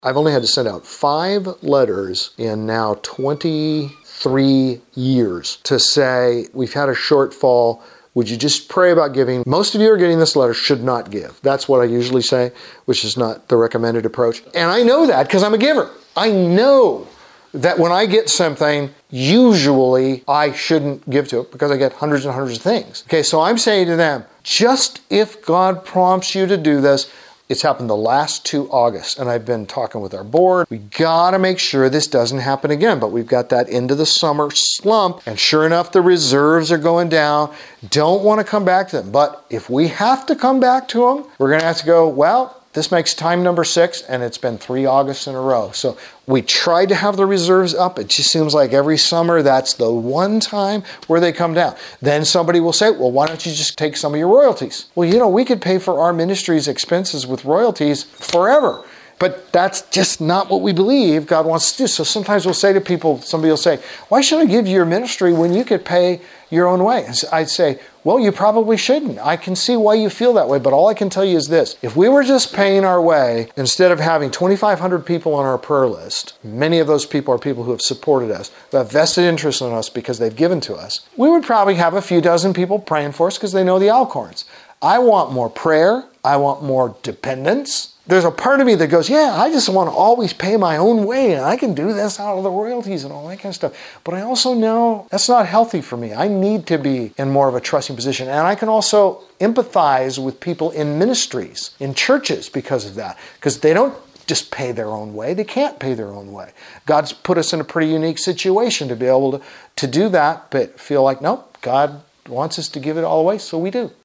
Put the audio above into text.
I've only had to send out 5 letters in now 23 years to say, we've had a shortfall. Would you just pray about giving? Most of you are getting this letter, should not give. That's what I usually say, which is not the recommended approach. And I know that because I'm a giver. I know that when I get something, usually I shouldn't give to it because I get hundreds and hundreds of things. Okay, so I'm saying to them, just if God prompts you to do this, it's happened the last 2 Augusts, and I've been talking with our board. We gotta make sure this doesn't happen again, but we've got that into the summer slump, and sure enough, the reserves are going down. Don't want to come back to them, but if we have to come back to them, we're gonna have to go, well, this makes time number 6, and it's been 3 Augusts in a row. So we tried to have the reserves up. It just seems like every summer, that's the one time where they come down. Then somebody will say, well, why don't you just take some of your royalties? Well, we could pay for our ministry's expenses with royalties forever. But that's just not what we believe God wants to do. So sometimes we'll say to people, somebody will say, why should I give you your ministry when you could pay your own way? And I'd say, well, you probably shouldn't. I can see why you feel that way, but all I can tell you is this. If we were just paying our way, instead of having 2,500 people on our prayer list, many of those people are people who have supported us, who have vested interest in us because they've given to us, we would probably have a few dozen people praying for us because they know the Alcorns. I want more prayer. I want more dependence. There's a part of me that goes, yeah, I just want to always pay my own way, and I can do this out of the royalties and all that kind of stuff. But I also know that's not healthy for me. I need to be in more of a trusting position. And I can also empathize with people in ministries, in churches because of that. Because they don't just pay their own way. They can't pay their own way. God's put us in a pretty unique situation to be able to do that, but feel like, nope, God wants us to give it all away, so we do.